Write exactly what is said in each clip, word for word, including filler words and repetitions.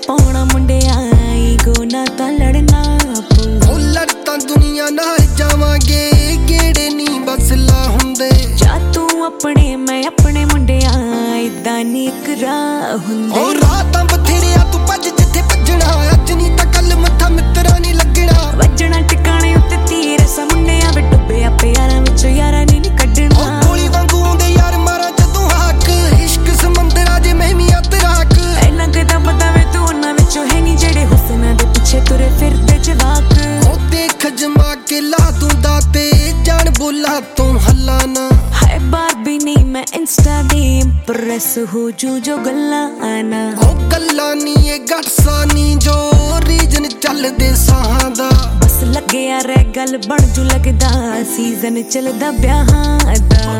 पाउणा मुंडिया ego ना तां लड़ना पऊ ओ लड़तां दुनिया नाल जावांगे गेड़े नी बस ला हुंदे जा तू अपने मैं अपने मुंडिया इदां नी इक राह हुंदे ओ रातां बथेरिया तू भज जिथे भजना अज नी तां कल मत्था मित्तरां नी लगना वजना टिकाणे उत्ते तीर सा मुंडिया वे डुੱਬਿਆ प्यारां विच यारां नी कड्डना गोली वांगू आउंदे यार मारा जदों हाक इश्क समंदरा जे मैं भी अतराक ऐ लगदा पता वे तू उन्हां विचों है नी जेड़े हुस्नां दे पिछे तुरे फिरदे जवाक ओ देख जमा के ला दूं दाते जान बोला तू हल्ला ना हाय बारबी नहीं मैं इंस्टा दी इंप्रेस हो जू जो गल्लां आना ओ गल्लां नी ए गटसा नी जो रीजन चलदे साहां दा बस लगे यार गल बन जू लगदा सीजन चलदा ब्याहां दा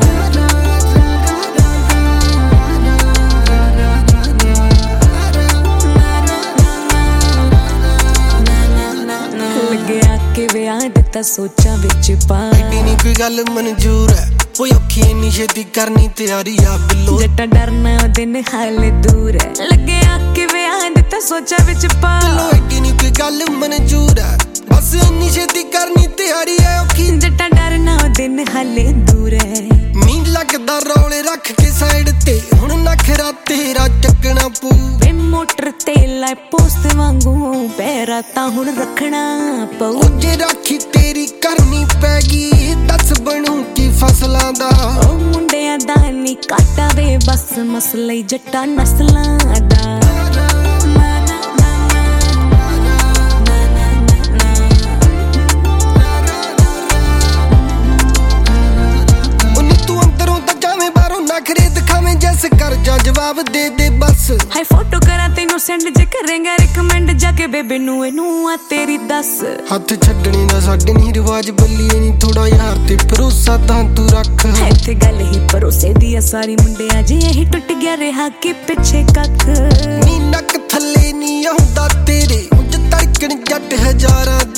लगे आके विआह दिता सोचा विच पा एडी नी कोई गल मंजूर है ओ औखी नी छेती करनी तैयारी आ बिल्लो जट्टा डरना दिन हाले दूर है लगे आके विआह दिता सोचा विच पा बिल्लो एडी नी कोई गल मंजूर है बस इन्नी छेती करनी तैयारी है औखी जट्टा डरना दिन हाले दूर है नी लगदा रौले रख के साइड ते हुण नखरा तेरा चकना पू वे मोटर ते लाए पोस्ट वांगू पैरा तां हुण रखना पऊ जे राखी तेरी करनी पैगी दस बनू की फसलां दा ओ मुंडिया दा नी काटा वे बस मसले जट्टा नस्लां दा कर जा जवाब दे दे बस हाय फोटो करा तेनू सेंड जे करेंगा रिकमेंड जाके बेबे नू एनू आ तेरी दस हथ छड्डने दा साडे नहीं रिवाज बल्लीए नी थोड़ा यार ते भरोसा तां तू रख इत्थे गल ही भरोसे दी सारी मुंडिया जे यही टुट गया रहा के पिछे कख नी नक थल्ले नी आउंदा तेरे उंज धड़कन जट हजारां